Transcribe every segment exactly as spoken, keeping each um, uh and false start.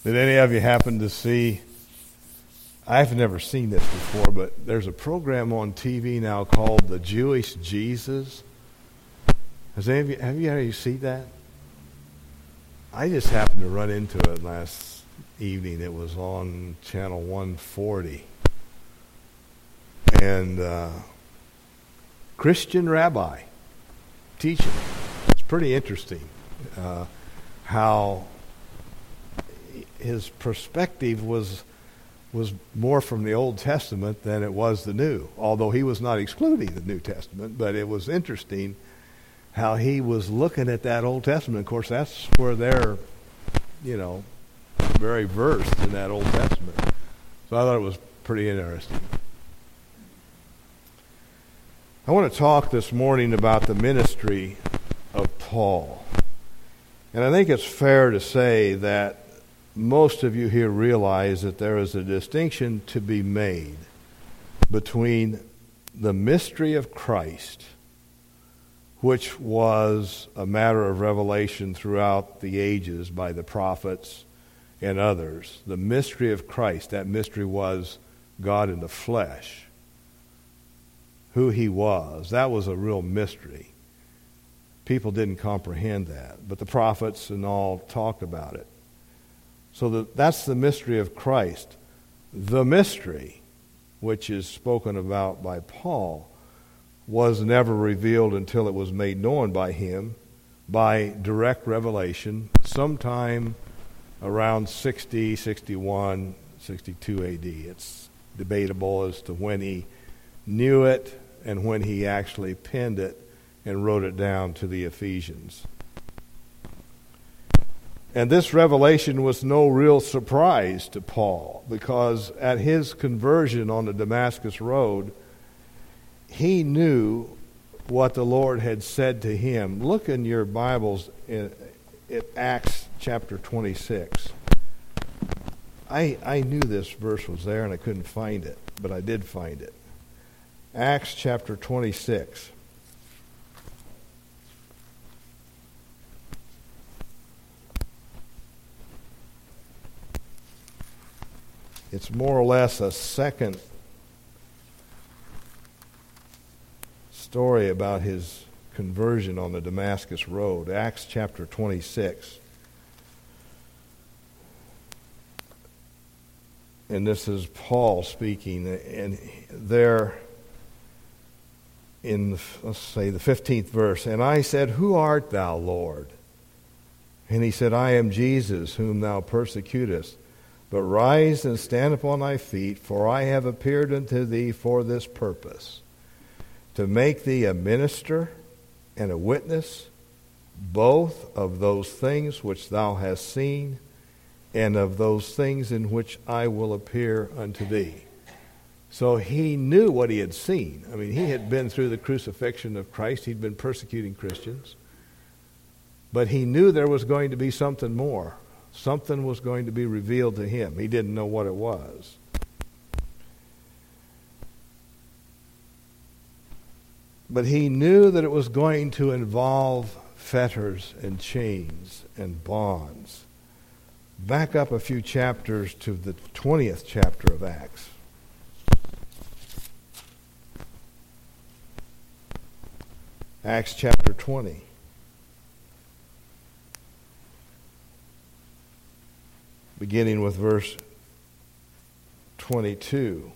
Did any of you happen to see, I've never seen this before, but there's a program on T V now called The Jewish Jesus. Has any of you, have you ever seen that? I just happened to run into it last evening. It was on channel one forty. And uh, Christian rabbi teaching. It's pretty interesting uh, how his perspective was was more from the Old Testament than it was the New. Although he was not excluding the New Testament, but it was interesting how he was looking at that Old Testament. Of course, that's where they're, you know, very versed in that Old Testament. So I thought it was pretty interesting. I want to talk this morning about the ministry of Paul. And I think it's fair to say that most of you here realize that there is a distinction to be made between the mystery of Christ, which was a matter of revelation throughout the ages by the prophets and others. The mystery of Christ, that mystery was God in the flesh, who he was. That was a real mystery. People didn't comprehend that, but the prophets and all talked about it. So that, that's the mystery of Christ. The mystery, which is spoken about by Paul, was never revealed until it was made known by him by direct revelation sometime around sixty, sixty-one, sixty-two A D. It's debatable as to when he knew it and when he actually penned it and wrote it down to the Ephesians. And this revelation was no real surprise to Paul, because at his conversion on the Damascus Road, he knew what the Lord had said to him. Look in your Bibles in, in Acts chapter twenty-six. I, I knew this verse was there and I couldn't find it, but I did find it. Acts chapter twenty-six. It's more or less a second story about his conversion on the Damascus Road. Acts chapter twenty-six. And this is Paul speaking. And there in, let's say, the fifteenth verse. And I said, "Who art thou, Lord?" And he said, "I am Jesus, whom thou persecutest. But rise and stand upon thy feet, for I have appeared unto thee for this purpose, to make thee a minister and a witness, both of those things which thou hast seen, and of those things in which I will appear unto thee." So he knew what he had seen. I mean, he had been through the crucifixion of Christ. He'd been persecuting Christians. But he knew there was going to be something more. Something was going to be revealed to him. He didn't know what it was. But he knew that it was going to involve fetters and chains and bonds. Back up a few chapters to the twentieth chapter of Acts. Acts chapter twenty. Beginning with verse twenty-two.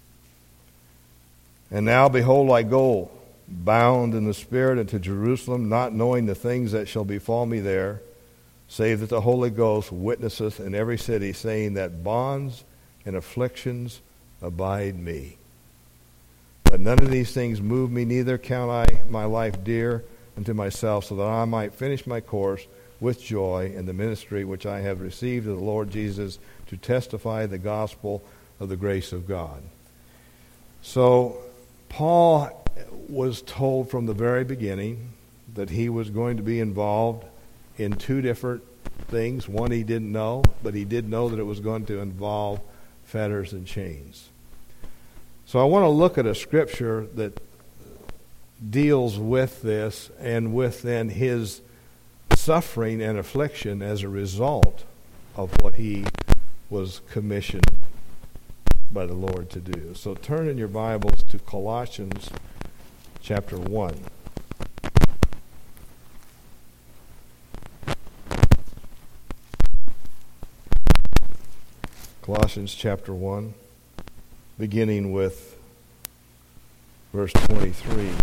"And now, behold, I go, bound in the Spirit, into Jerusalem, not knowing the things that shall befall me there, save that the Holy Ghost witnesseth in every city, saying that bonds and afflictions abide me. But none of these things move me, neither count I my life dear unto myself, so that I might finish my course with joy in the ministry which I have received of the Lord Jesus, to testify the gospel of the grace of God." So Paul was told from the very beginning that he was going to be involved in two different things. One he didn't know, but he did know that it was going to involve fetters and chains. So I want to look at a scripture that deals with this, and with then his suffering and affliction as a result of what he was commissioned by the Lord to do. So turn in your Bibles to Colossians chapter one. Colossians chapter one, beginning with verse twenty-three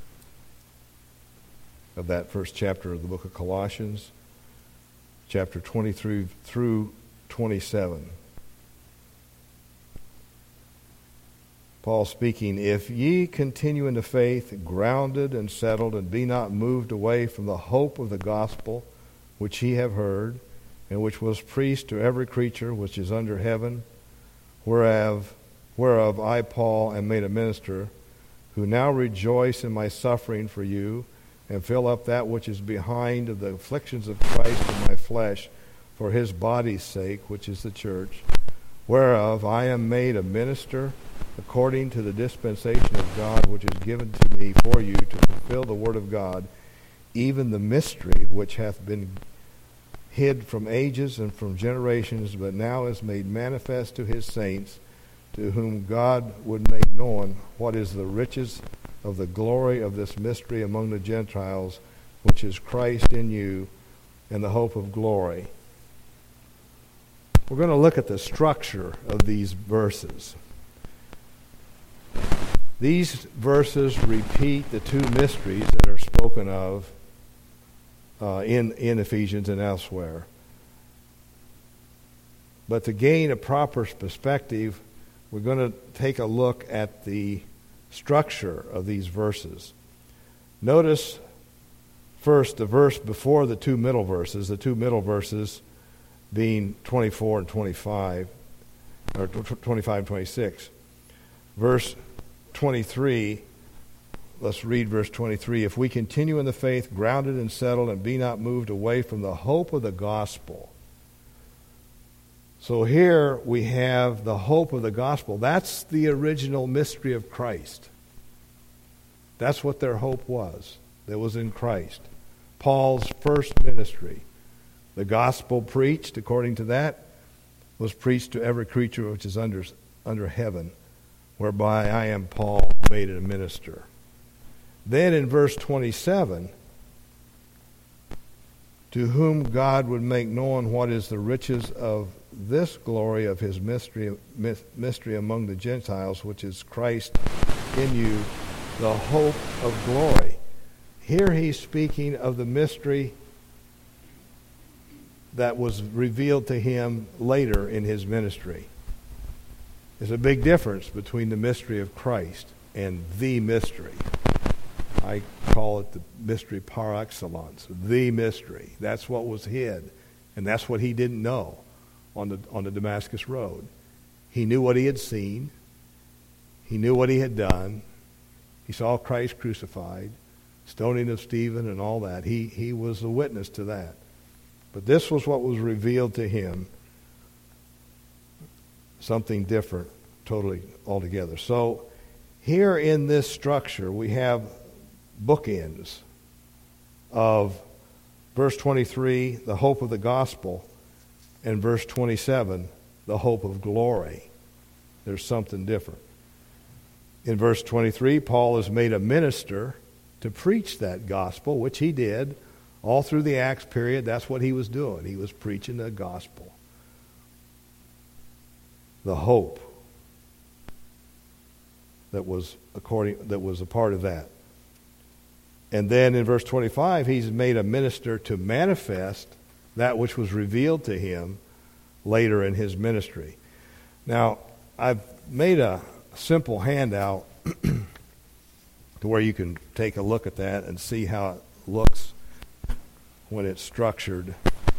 of that first chapter of the book of Colossians, chapter twenty-three through twenty-seven. Paul speaking, "If ye continue in the faith, grounded and settled, and be not moved away from the hope of the gospel which ye have heard, and which was preached to every creature which is under heaven, whereof, whereof I, Paul, am made a minister, who now rejoice in my suffering for you, and fill up that which is behind of the afflictions of Christ in my flesh, for his body's sake, which is the church, whereof I am made a minister according to the dispensation of God which is given to me for you to fulfill the word of God, even the mystery which hath been hid from ages and from generations, but now is made manifest to his saints, to whom God would make known what is the riches of the glory of this mystery among the Gentiles, which is Christ in you, and the hope of glory." We're going to look at the structure of these verses. These verses repeat the two mysteries that are spoken of uh, in, in Ephesians and elsewhere. But to gain a proper perspective, we're going to take a look at the structure of these verses. Notice first the verse before the two middle verses, the two middle verses being twenty-four and twenty-five, or twenty-five and twenty-six. Verse twenty-three, let's read verse twenty-three. "If we continue in the faith, grounded and settled, and be not moved away from the hope of the gospel." So here we have the hope of the gospel. That's the original mystery of Christ. That's what their hope was. That was in Christ. Paul's first ministry. The gospel preached, according to that, was preached to every creature which is under, under heaven, whereby I am Paul, made a minister. Then in verse twenty-seven, "To whom God would make known what is the riches of this glory of his mystery, mystery among the Gentiles, which is Christ in you, the hope of glory." Here he's speaking of the mystery that was revealed to him later in his ministry. There's a big difference between the mystery of Christ and the mystery. I call it the mystery par excellence, the mystery. That's what was hid, and that's what he didn't know on the on the Damascus Road. He knew what he had seen. He knew what he had done. He saw Christ crucified, stoning of Stephen and all that. He he was a witness to that. But this was what was revealed to him, something different, totally altogether. So here in this structure, we have bookends of verse twenty-three, the hope of the gospel, and verse twenty-seven, the hope of glory. There's something different. In verse twenty-three, Paul is made a minister to preach that gospel, which he did all through the Acts period. That's what he was doing. He was preaching the gospel. The hope that was according that was a part of that. And then in verse twenty-five, he's made a minister to manifest that which was revealed to him later in his ministry. Now, I've made a simple handout to where you can take a look at that and see how it looks when it's structured.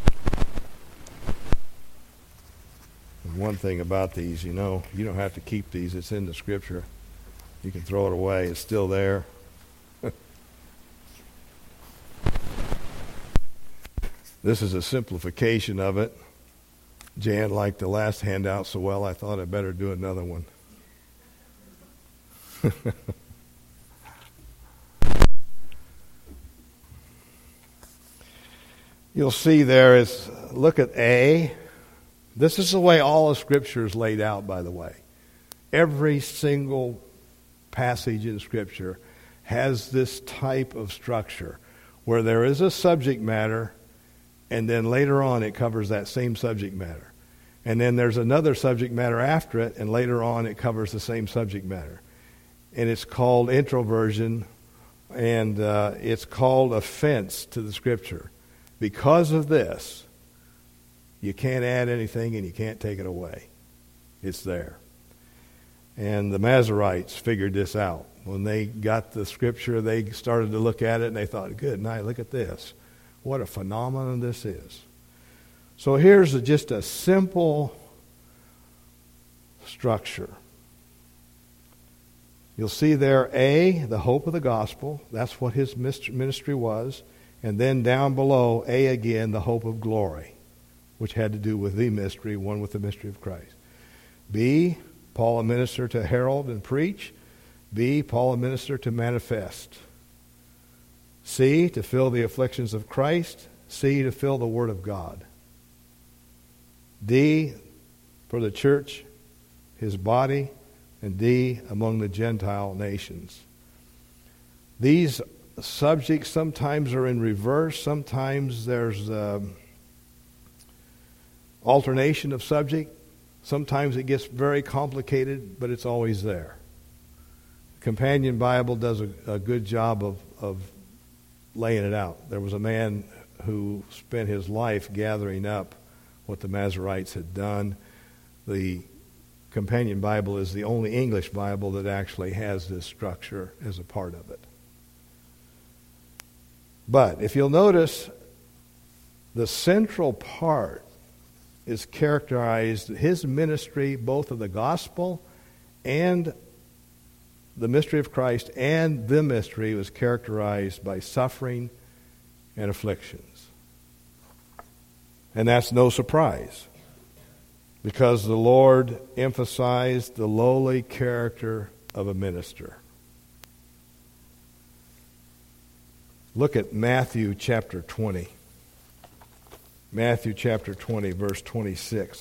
And one thing about these, you know, you don't have to keep these. It's in the Scripture. You can throw it away. It's still there. This is a simplification of it. Jan liked the last handout so well, I thought I'd better do another one. You'll see there is, look at A, This is the way all of Scripture is laid out, by the way. Every single passage in Scripture has this type of structure where there is a subject matter, and then later on it covers that same subject matter. And then there's another subject matter after it, and later on it covers the same subject matter. And it's called introversion, and uh, it's called offense to the Scripture. Because of this, you can't add anything and you can't take it away. It's there. And the Masoretes figured this out. When they got the Scripture, they started to look at it and they thought, good night, look at this. What a phenomenon this is. So here's a, just a simple structure. You'll see there, A, the hope of the gospel. That's what his ministry was. And then down below, A again, the hope of glory, which had to do with the mystery, one with the mystery of Christ. B, Paul a minister to herald and preach. B, Paul a minister to manifest. C, to fill the afflictions of Christ. C, to fill the word of God. D, for the church, his body. And D, among the Gentile nations. These subjects sometimes are in reverse. Sometimes there's um, alternation of subject. Sometimes it gets very complicated, but it's always there. Companion Bible does a, a good job of, of laying it out. There was a man who spent his life gathering up what the Masoretes had done. The Companion Bible is the only English Bible that actually has this structure as a part of it. But if you'll notice, the central part is characterized, his ministry, both of the gospel and the mystery of Christ and the mystery, was characterized by suffering and afflictions. And that's no surprise, because the Lord emphasized the lowly character of a minister. Look at Matthew chapter twenty. Matthew chapter twenty, verse twenty-six.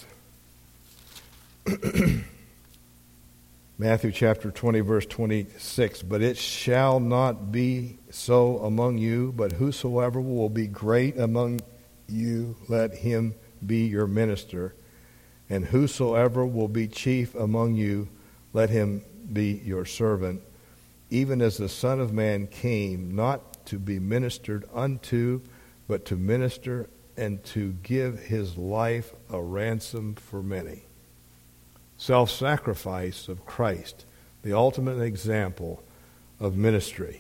Matthew chapter twenty, verse twenty-six. But it shall not be so among you, but whosoever will be great among you, let him be your minister. And whosoever will be chief among you, let him be your servant. Even as the Son of Man came, not to be ministered unto, but to minister and to give his life a ransom for many. Self-sacrifice of Christ, the ultimate example of ministry.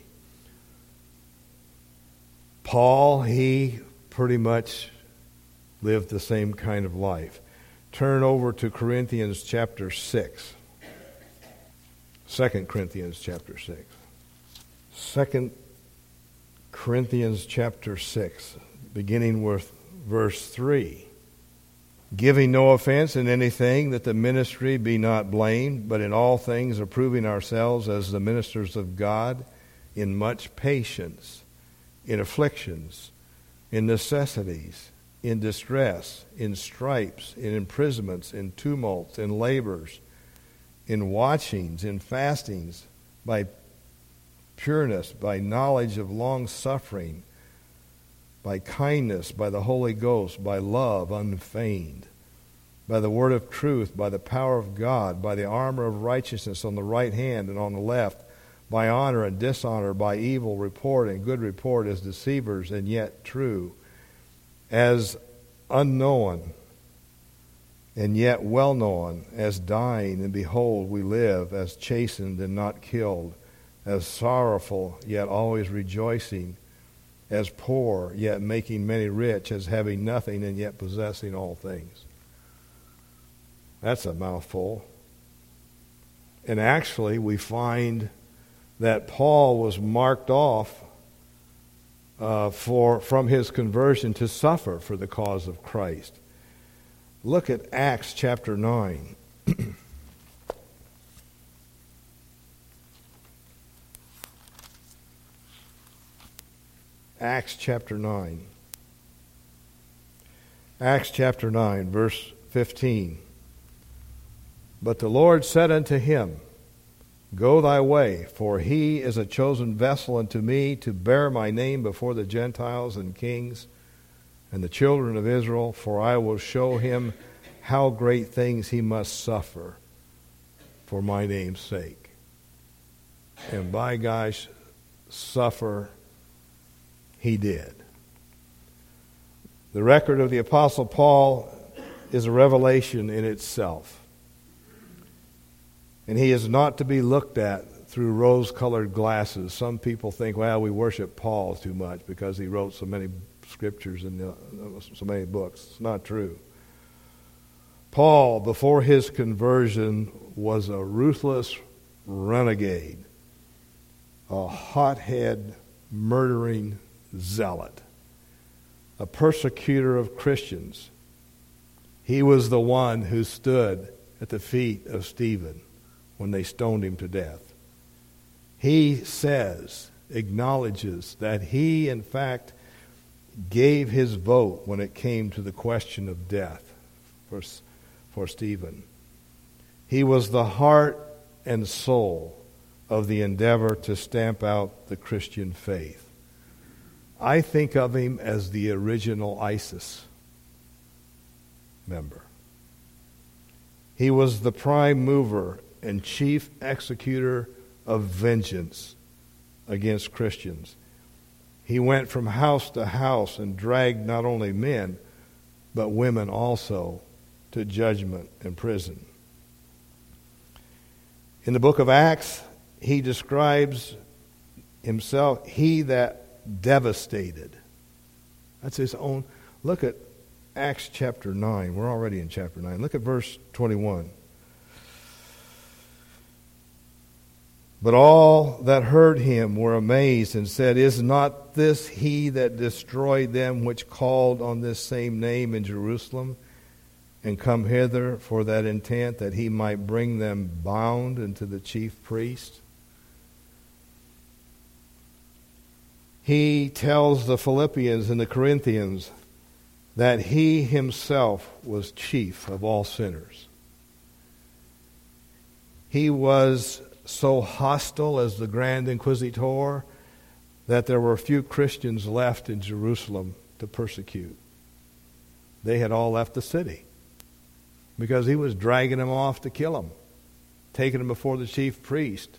Paul, he pretty much lived the same kind of life. Turn over to Corinthians chapter six. Second Corinthians chapter six. Second Corinthians chapter six, beginning with verse three. Giving no offense in anything, that the ministry be not blamed, but in all things approving ourselves as the ministers of God, in much patience, in afflictions, in necessities, in distress, in stripes, in imprisonments, in tumults, in labors, in watchings, in fastings, by pureness, by knowledge of long suffering, by kindness, by the Holy Ghost, by love unfeigned, by the word of truth, by the power of God, by the armor of righteousness on the right hand and on the left, by honor and dishonor, by evil report and good report, as deceivers and yet true, as unknown and yet well known, as dying and behold we live, as chastened and not killed, as sorrowful yet always rejoicing, as poor yet making many rich, as having nothing and yet possessing all things. That's a mouthful. And actually we find that Paul was marked off Uh, for from his conversion to suffer for the cause of Christ. Look at Acts chapter nine. Acts chapter nine. Acts chapter nine, verse fifteen. But the Lord said unto him, Go thy way, for he is a chosen vessel unto me to bear my name before the Gentiles and kings and the children of Israel, for I will show him how great things he must suffer for my name's sake. And by gosh, suffer he did. The record of the Apostle Paul is a revelation in itself. And he is not to be looked at through rose-colored glasses. Some people think, well, we worship Paul too much because he wrote so many scriptures and so many books. It's not true. Paul, before his conversion, was a ruthless renegade, a hothead, murdering zealot, a persecutor of Christians. He was the one who stood at the feet of Stephen when they stoned him to death. He says, acknowledges that he, in fact, gave his vote when it came to the question of death for, for Stephen. He was the heart and soul of the endeavor to stamp out the Christian faith. I think of him as the original ISIS member. He was the prime mover and chief executor of vengeance against Christians. He went from house to house and dragged not only men, but women also to judgment and prison. In the book of Acts, he describes himself, he that devastated. That's his own. Look at Acts chapter nine. We're already in chapter nine. Look at verse twenty-one. But all that heard him were amazed and said, Is not this he that destroyed them which called on this same name in Jerusalem, and come hither for that intent, that he might bring them bound into the chief priest? He tells the Philippians and the Corinthians that he himself was chief of all sinners. He was so hostile as the Grand Inquisitor that there were few Christians left in Jerusalem to persecute. They had all left the city because he was dragging them off to kill them, taking them before the chief priest.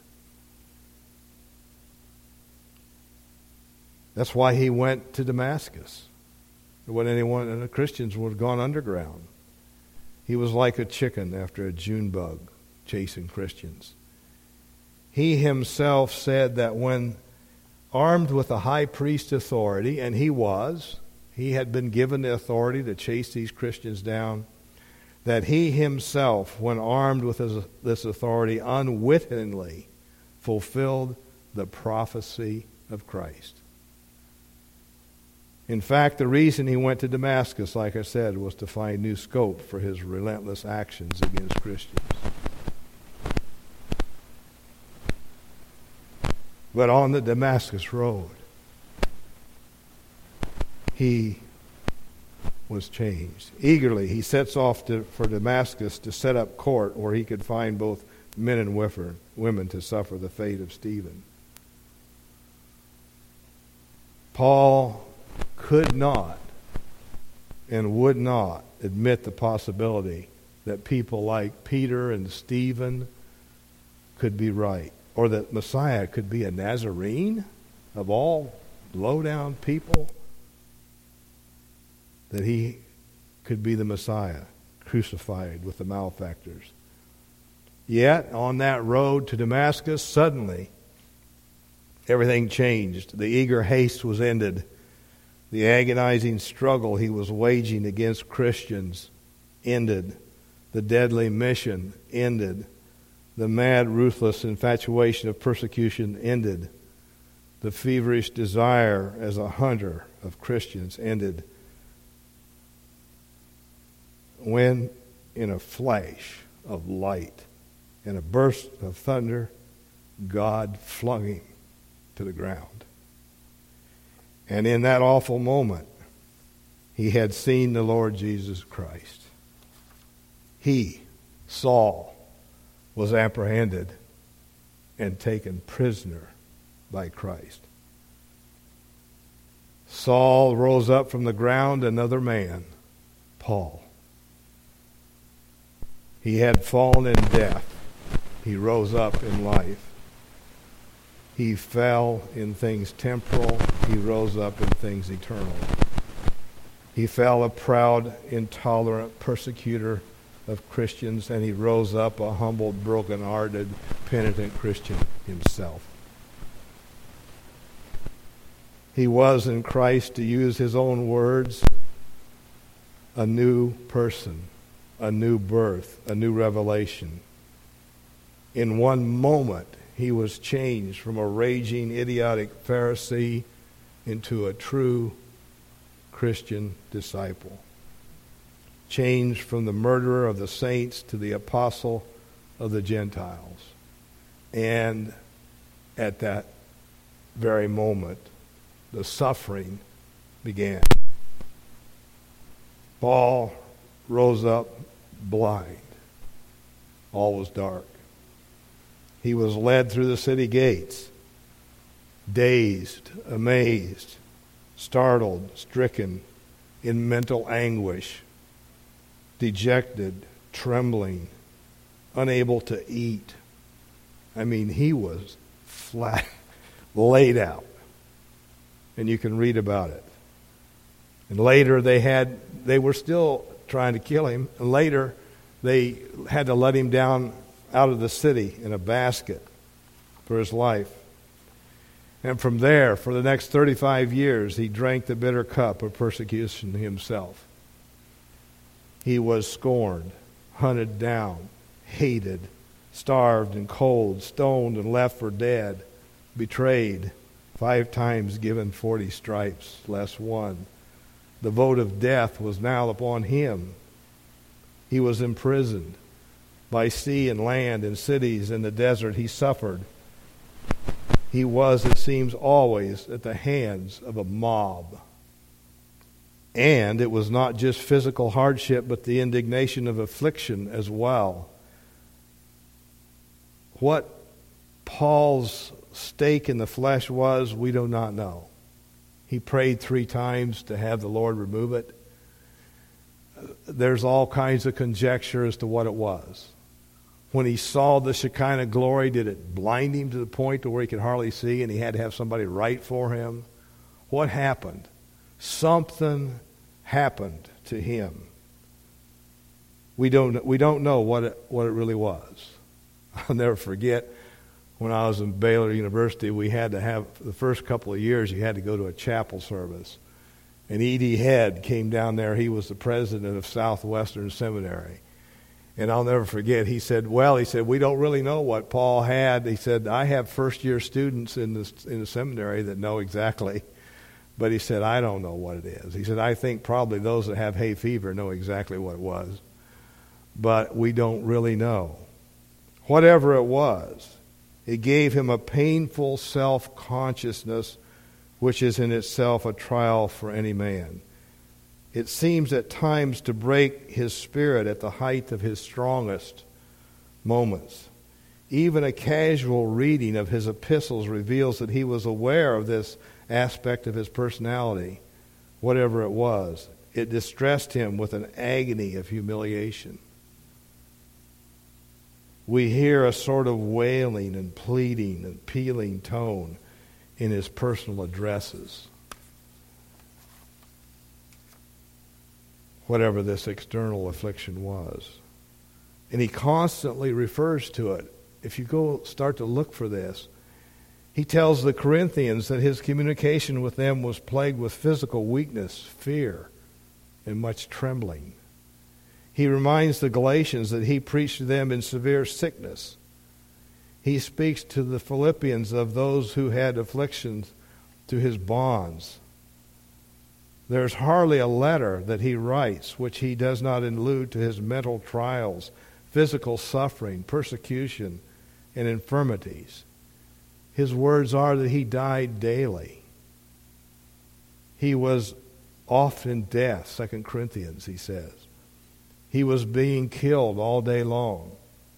That's why he went to Damascus. When anyone and the Christians would have gone underground. He was like a chicken after a June bug chasing Christians. He himself said that when armed with a high priest authority, and he was, he had been given the authority to chase these Christians down, that he himself, when armed with his, this authority, unwittingly fulfilled the prophecy of Christ. In fact, the reason he went to Damascus, like I said, was to find new scope for his relentless actions against Christians. But on the Damascus road, he was changed. Eagerly, he sets off to, for Damascus to set up court where he could find both men and women to suffer the fate of Stephen. Paul could not and would not admit the possibility that people like Peter and Stephen could be right, or that Messiah could be a Nazarene of all low-down people, that he could be the Messiah crucified with the malefactors. Yet, on that road to Damascus, suddenly everything changed. The eager haste was ended. The agonizing struggle he was waging against Christians ended. The deadly mission ended. The mad, ruthless infatuation of persecution ended. The feverish desire as a hunter of Christians ended. When, in a flash of light and a burst of thunder, God flung him to the ground. And in that awful moment, he had seen the Lord Jesus Christ. he, Saul, was apprehended and taken prisoner by Christ. Saul rose up from the ground, another man, Paul. He had fallen in death. He rose up in life. He fell in things temporal. He rose up in things eternal. He fell a proud, intolerant persecutor of Christians, and he rose up a humble, broken-hearted, penitent Christian himself. He was in Christ, to use his own words, a new person, a new birth, a new revelation. In one moment, he was changed from a raging, idiotic Pharisee into a true Christian disciple. Changed from the murderer of the saints to the apostle of the Gentiles. And at that very moment, the suffering began. Paul rose up blind. All was dark. He was led through the city gates, dazed, amazed, startled, stricken, in mental anguish, dejected, trembling, unable to eat. I mean, he was flat, laid out. And you can read about it. And later they had, they were still trying to kill him. And later they had to let him down out of the city in a basket for his life. And from there, for the next thirty-five years, he drank the bitter cup of persecution himself. He was scorned, hunted down, hated, starved and cold, stoned and left for dead, betrayed, five times given forty stripes, less one. The vote of death was now upon him. He was imprisoned. By sea and land, in cities, in the desert, he suffered. He was, it seems, always at the hands of a mob. And it was not just physical hardship, but the indignation of affliction as well. What Paul's stake in the flesh was, we do not know. He prayed three times to have the Lord remove it. There's all kinds of conjecture as to what it was. When he saw the Shekinah glory, did it blind him to the point to where he could hardly see and he had to have somebody write for him? What happened? Something happened to him. We don't, we don't know what it, what it really was. I'll never forget when I was in Baylor University, we had to have, the first couple of years, you had to go to a chapel service. And E D Head came down there. He was the president of Southwestern Seminary. And I'll never forget, he said, well, he said, we don't really know what Paul had. He said, I have first-year students in the, in the seminary that know exactly. But he said, I don't know what it is. He said, I think probably those that have hay fever know exactly what it was. But we don't really know. Whatever it was, it gave him a painful self-consciousness, which is in itself a trial for any man. It seems at times to break his spirit at the height of his strongest moments. Even a casual reading of his epistles reveals that he was aware of this aspect of his personality, whatever it was. It distressed him with an agony of humiliation. We hear a sort of wailing and pleading and appealing tone in his personal addresses. Whatever this external affliction was. And he constantly refers to it. If you go start to look for this, he tells the Corinthians that his communication with them was plagued with physical weakness, fear, and much trembling. He reminds the Galatians that he preached to them in severe sickness. He speaks to the Philippians of those who had afflictions to his bonds. There's hardly a letter that he writes which he does not allude to his mental trials, physical suffering, persecution, and infirmities. His words are that he died daily. He was oft in death, Second Corinthians, he says. He was being killed all day long.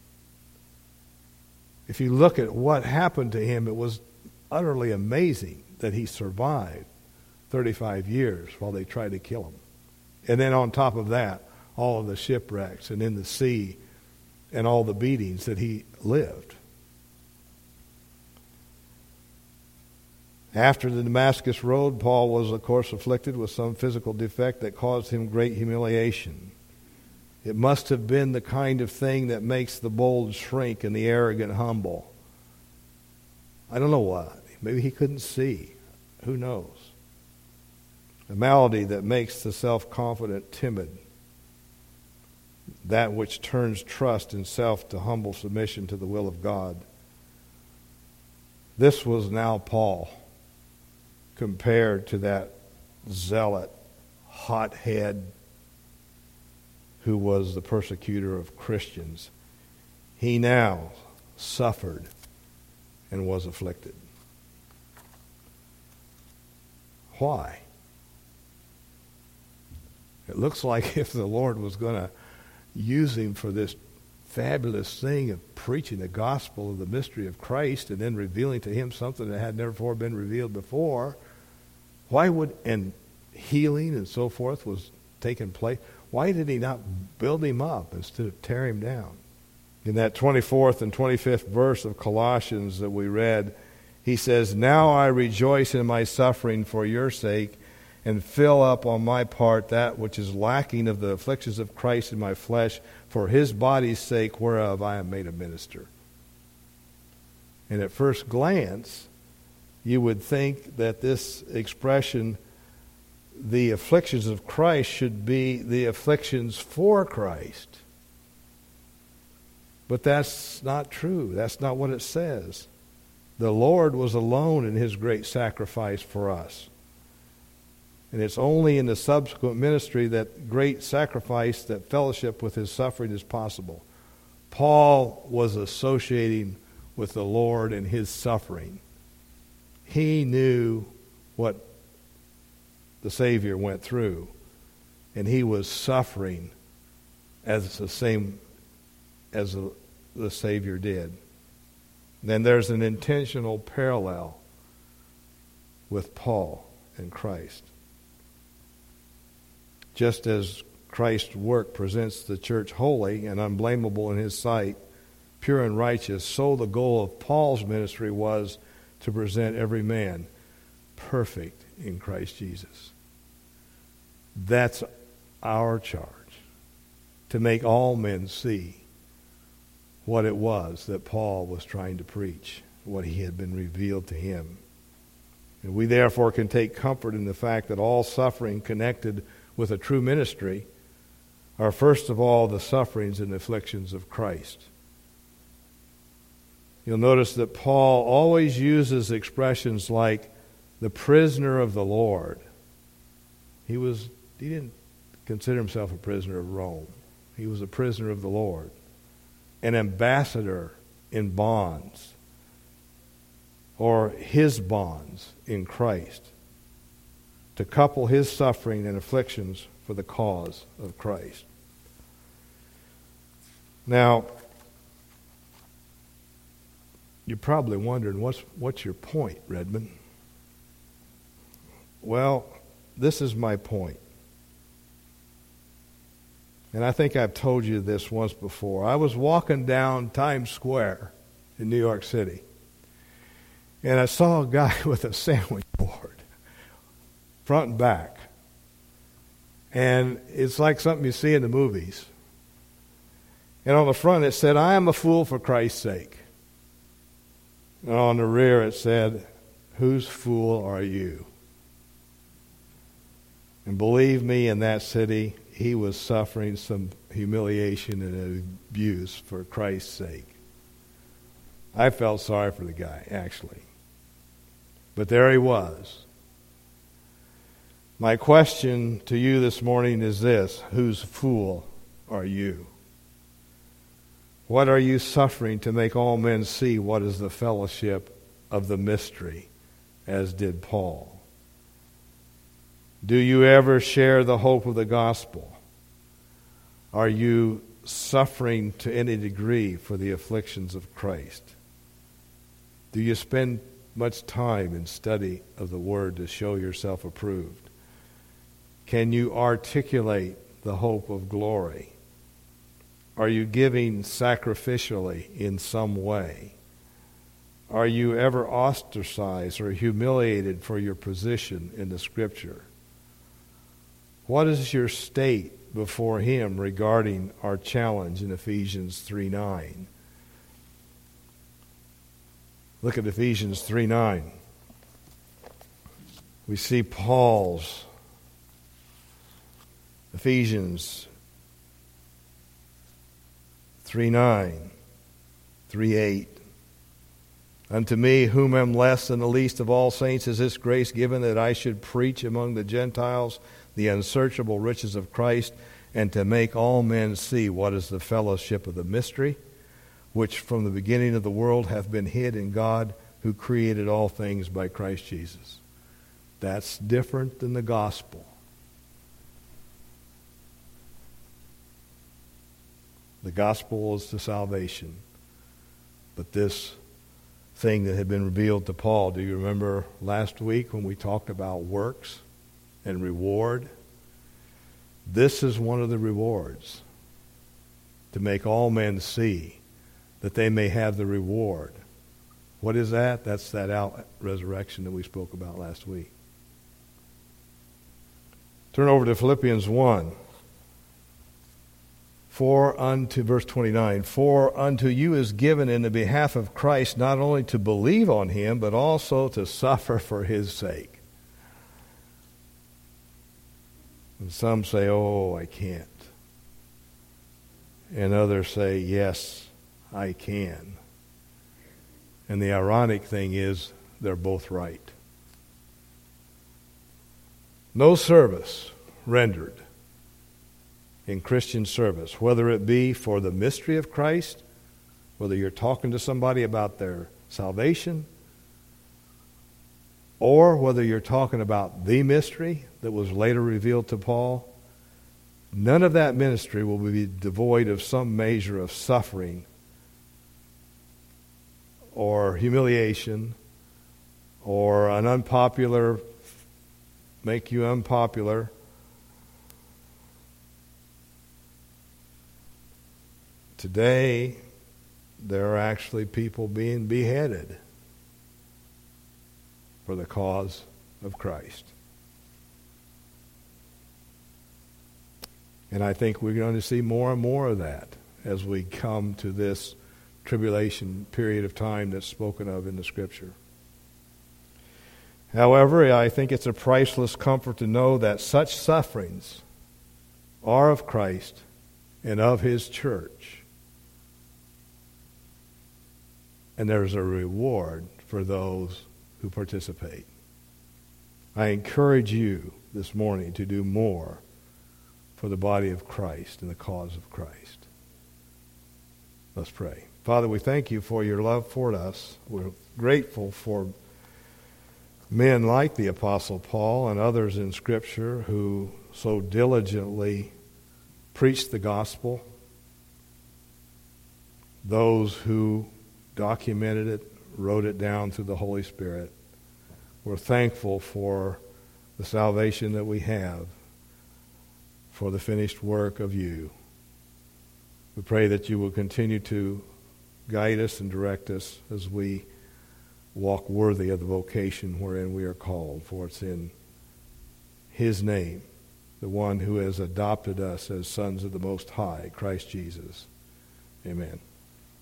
If you look at what happened to him, it was utterly amazing that he survived thirty-five years while they tried to kill him. And then on top of that, all of the shipwrecks and in the sea and all the beatings that he lived. After the Damascus road, Paul was, of course, afflicted with some physical defect that caused him great humiliation. It must have been the kind of thing that makes the bold shrink and the arrogant humble. I don't know what. Maybe he couldn't see. Who knows? A malady that makes the self-confident timid. That which turns trust in self to humble submission to the will of God. This was now Paul compared to that zealot, hothead who was the persecutor of Christians. He now suffered and was afflicted. Why? It looks like if the Lord was going to use him for this fabulous thing of preaching the gospel of the mystery of Christ and then revealing to him something that had never before been revealed before, why would, and healing and so forth was taking place, why did he not build him up instead of tear him down? In that twenty-fourth and twenty-fifth verse of Colossians that we read, he says, "Now I rejoice in my suffering for your sake, and fill up on my part that which is lacking of the afflictions of Christ in my flesh, for his body's sake, whereof I am made a minister." And at first glance, you would think that this expression, the afflictions of Christ, should be the afflictions for Christ. But that's not true. That's not what it says. The Lord was alone in his great sacrifice for us. And it's only in the subsequent ministry that great sacrifice, that fellowship with his suffering is possible. Paul was associating with the Lord and his suffering. He knew what the Savior went through, and he was suffering as the same as the, the Savior did. Then there's an intentional parallel with Paul and Christ. Just as Christ's work presents the church holy and unblameable in his sight, pure and righteous, so the goal of Paul's ministry was to present every man perfect in Christ Jesus. That's our charge, to make all men see what it was that Paul was trying to preach, what he had been revealed to him. And we therefore can take comfort in the fact that all suffering connected with a true ministry are first of all the sufferings and afflictions of Christ. You'll notice that Paul always uses expressions like the prisoner of the Lord. He was he didn't consider himself a prisoner of Rome. He was a prisoner of the Lord, an ambassador in bonds, or his bonds in Christ, to couple his suffering and afflictions for the cause of Christ. Now, you're probably wondering, what's, what's your point, Redmond? Well, this is my point. And I think I've told you this once before. I was walking down Times Square in New York City, and I saw a guy with a sandwich board, front and back. And it's like something you see in the movies. And on the front it said, "I am a fool for Christ's sake." And on the rear it said, "Whose fool are you?" And believe me, in that city, he was suffering some humiliation and abuse for Christ's sake. I felt sorry for the guy, actually. But there he was. My question to you this morning is this: whose fool are you? What are you suffering to make all men see what is the fellowship of the mystery, as did Paul? Do you ever share the hope of the gospel? Are you suffering to any degree for the afflictions of Christ? Do you spend much time in study of the Word to show yourself approved? Can you articulate the hope of glory? Are you giving sacrificially in some way? Are you ever ostracized or humiliated for your position in the Scripture? What is your state before Him regarding our challenge in Ephesians three nine? Look at Ephesians three nine. We see Paul's Ephesians three nine, three eight. Unto me, whom am less than the least of all saints, is this grace given, that I should preach among the Gentiles the unsearchable riches of Christ, and to make all men see what is the fellowship of the mystery, which from the beginning of the world hath been hid in God, who created all things by Christ Jesus. That's different than the gospel. The gospel is the salvation. But this thing that had been revealed to Paul, do you remember last week when we talked about works and reward? This is one of the rewards, to make all men see that they may have the reward. What is that? That's that out resurrection that we spoke about last week. Turn over to Philippians one. For unto, verse twenty-nine, for unto you is given in the behalf of Christ not only to believe on Him, but also to suffer for His sake. And some say, oh, I can't. And others say, yes, I can. And the ironic thing is, they're both right. No service rendered in Christian service, whether it be for the mystery of Christ, whether you're talking to somebody about their salvation, or whether you're talking about the mystery that was later revealed to Paul, none of that ministry will be devoid of some measure of suffering or humiliation or an unpopular, make you unpopular. Today, there are actually people being beheaded for the cause of Christ. And I think we're going to see more and more of that as we come to this tribulation period of time that's spoken of in the Scripture. However, I think it's a priceless comfort to know that such sufferings are of Christ and of His church. And there's a reward for those who participate. I encourage you this morning to do more for the body of Christ and the cause of Christ. Let's pray. Father, we thank you for your love for us. We're grateful for men like the Apostle Paul and others in Scripture who so diligently preached the gospel. Those who documented it, wrote it down through the Holy Spirit. We're thankful for the salvation that we have, for the finished work of you. We pray that you will continue to guide us and direct us as we walk worthy of the vocation wherein we are called, for it's in His name, the one who has adopted us as sons of the Most High, Christ Jesus. Amen.